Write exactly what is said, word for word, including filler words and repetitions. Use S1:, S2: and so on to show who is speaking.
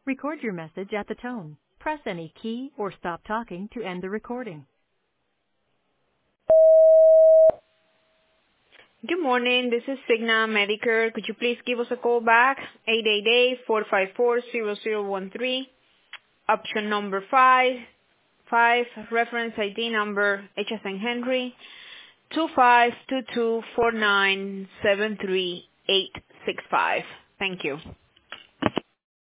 S1: Record your message at the tone. Press any key or stop talking to end the recording.
S2: Good morning. This is Cigna Medicare. Could you please give us a call back? eight eight eight, four five four, zero zero one three. Option number five. five. Reference I D number H as in Henry. two five two two four nine seven three eight six five. Thank you.